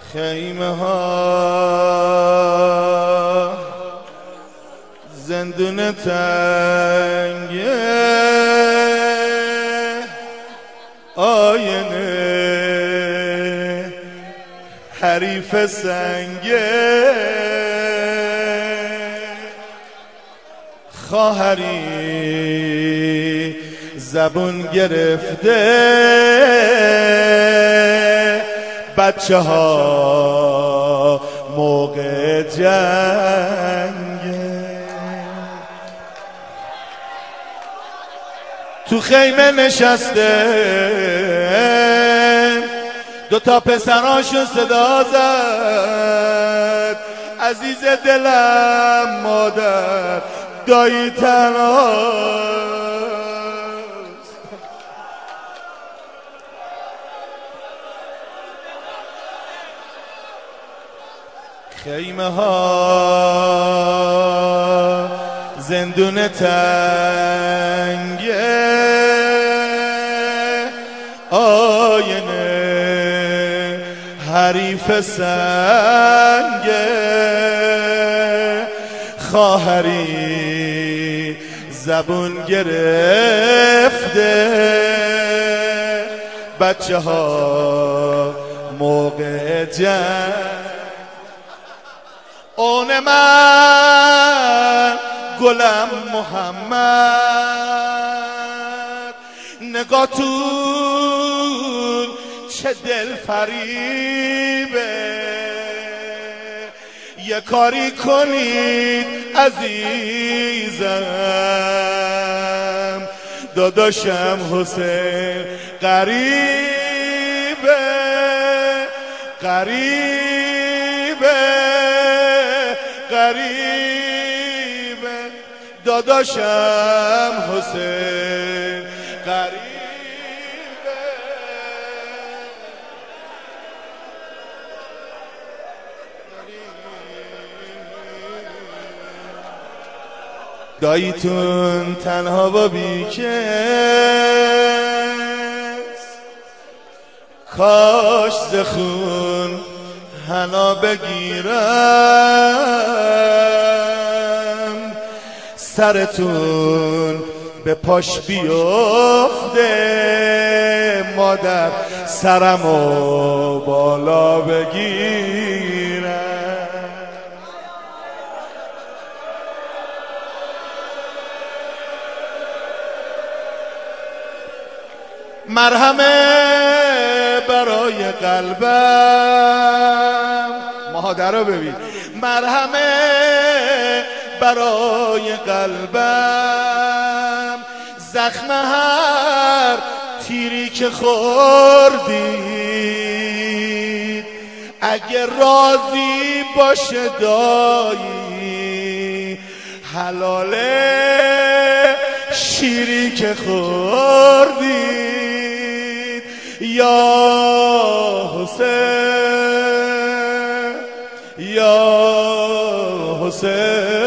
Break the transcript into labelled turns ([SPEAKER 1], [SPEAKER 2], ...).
[SPEAKER 1] خیمه ها زندون تنگه آینه حریف سنگه خواهری زبون گرفته بچه ها موقع جنگه تو خیمه نشسته دوتا پسراشو صدا زد عزیز دلم مادر دایی تنهاست خیمه ها زندون تنگه آینه حریف سنگه خواهری زبون گرفته بچه ها موقع جنگ اون من گلم محمد نگاتون چه دل فریبه یه کاری کنید عزیزم داداشم حسین غریبه غریبه داداشم حسین غریبه داییتون تنها و بیکس کاش زخون حنا بگیرم سرتون به پاش بیفته مادر سرمو بالا بگیرم مرهمه برای قلبم مادر رو ببین مرهمه برای قلبم زخم هر تیری که خوردی اگه راضی باشه دایی حلاله شیری که خوردی یا حسین یا حسین